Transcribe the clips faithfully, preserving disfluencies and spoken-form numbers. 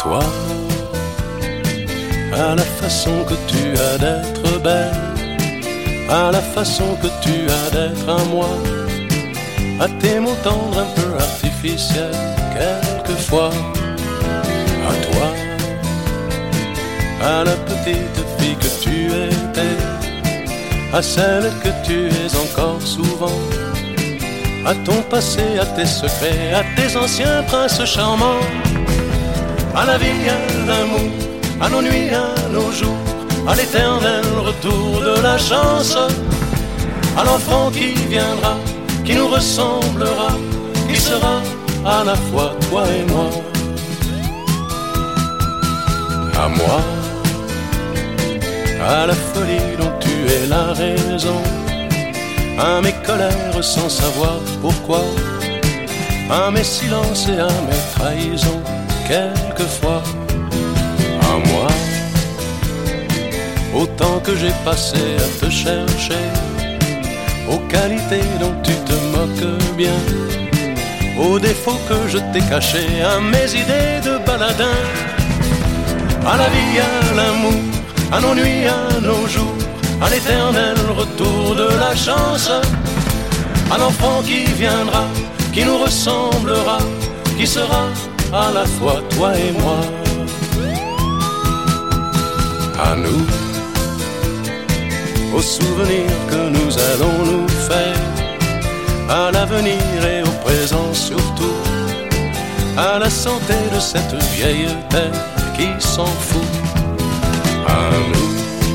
toi, à la façon que tu as d'être belle, à la façon que tu as d'être à moi, à tes mots tendres un peu artificiels quelquefois, à toi, à la petite fille que tu étais, à celle que tu es encore souvent, à ton passé, à tes secrets, à tes anciens princes charmants, à la vie, à l'amour, à nos nuits, à nos jours, à l'éternel retour de la chance, à l'enfant qui viendra, qui nous ressemblera, qui sera à la fois toi et moi. À moi, à la folie dont tu es la raison, à mes colères sans savoir pourquoi, à mes silences et à mes trahisons quelquefois. À moi, au temps que j'ai passé à te chercher, aux qualités dont tu te moques bien, aux défauts que je t'ai cachés, à mes idées de baladin, à la vie, à l'amour, à nos nuits, à nos jours, à l'éternel retour de la chance, à l'enfant qui viendra, qui nous ressemblera, qui sera à la fois toi et moi. À nous, aux souvenirs que nous allons nous faire, à l'avenir et au présent surtout, à la santé de cette vieille terre qui s'en fout. À nous,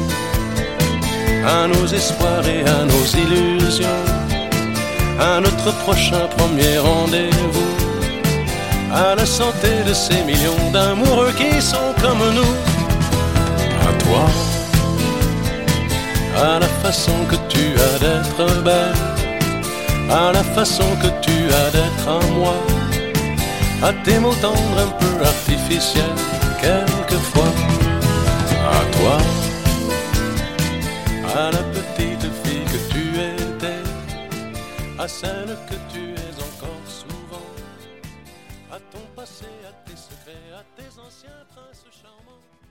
à nos espoirs et à nos illusions, à notre prochain premier rendez-vous, à la santé de ces millions d'amoureux qui sont comme nous. À toi, à la façon que tu as d'être belle, à la façon que tu as d'être à moi, à tes mots tendres un peu artificiels quelquefois. À toi, à la petite fille que tu étais, à celle que tu es encore souvent, à ton passé, à tes secrets, à tes anciens princes charmants.